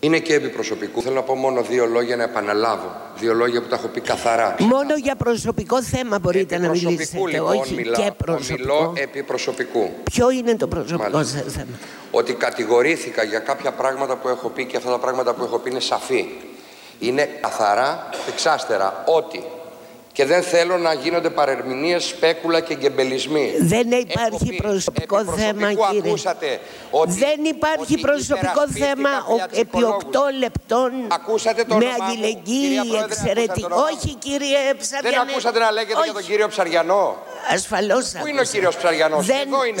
Είναι και επί προσωπικού. Θέλω να πω μόνο 2 λόγια να επαναλάβω. 2 λόγια που τα έχω πει καθαρά. Μόνο για προσωπικό θέμα μπορείτε να μιλήσετε, λοιπόν, όχι και προσωπικό. Μιλώ επί προσωπικού. Ποιο είναι το προσωπικό σας θέμα? Ότι κατηγορήθηκα για κάποια πράγματα που έχω πει και αυτά τα πράγματα που έχω πει είναι σαφή. Είναι καθαρά, εξάστερα, ότι. Και δεν θέλω να γίνονται παρερμηνίες, σπέκουλα και γκεμπελισμοί. Δεν υπάρχει προσωπικό θέμα, κύριε. Ακούσατε ότι, δεν υπάρχει προσωπικό θέμα επί 8 λεπτών με αλληλεγγύη εξαιρετική. Όχι, κύριε Ψαριανέ. Δεν ακούσατε να λέγεται για τον κύριο Ψαριανό? Ασφαλώς. Πού είναι ο κύριος Ψαριανός? Εδώ είναι.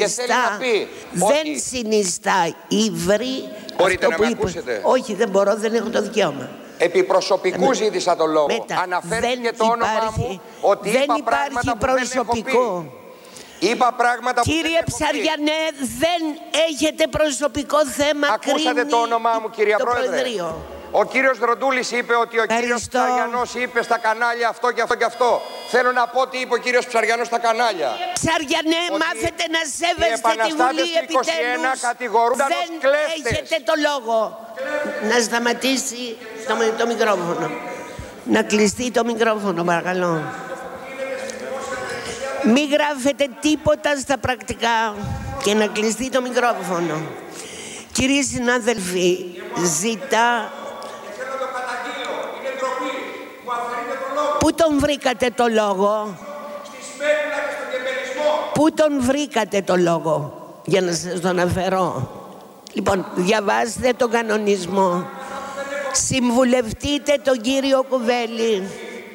Δεν συνιστά ύβρι. Μπορείτε να με ακούσετε? Όχι, δεν μπορώ, δεν έχω το δικαίωμα. Επί προσωπικού ζήτησα το λόγο. Αναφέρθηκε το όνομά μου ότι δεν είπα πράγματα που προσωπικό. δεν έχω πει. Είπα πράγματα που Κύριε Ψαριανέ, δεν έχετε προσωπικό θέμα. Ακούσατε το όνομά μου, κυρία Πρόεδρε? Προεδρείο. Ο κύριος Δροντούλης είπε ότι ο κύριος Ψαριανός είπε στα κανάλια αυτό και αυτό και αυτό. Θέλω να πω ότι είπε ο κύριος Ψαριανός στα κανάλια. Ψαριανέ, μάθετε να σέβεστε τη Βουλή επιτέλους. Δεν έχετε το λόγο. Να σταματήσει το μικρόφωνο. Να κλειστεί το μικρόφωνο, παρακαλώ. Μην γράφετε τίποτα στα πρακτικά και να κλειστεί το μικρόφωνο. Κύριοι συνάδελφοι, ζητά... Πού τον βρήκατε το λόγο? Πού τον βρήκατε το λόγο? Για να σας τον αναφέρω. Λοιπόν, διαβάστε τον κανονισμό. Συμβουλευτείτε τον κύριο Κουβέλη.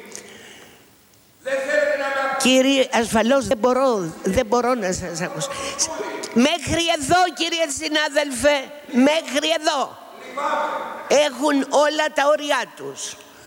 Κύριε, ασφαλώς δεν μπορώ να σας ακούσω. Μέχρι εδώ, κύριε συνάδελφε, μέχρι εδώ. Έχουν όλα τα όρια τους.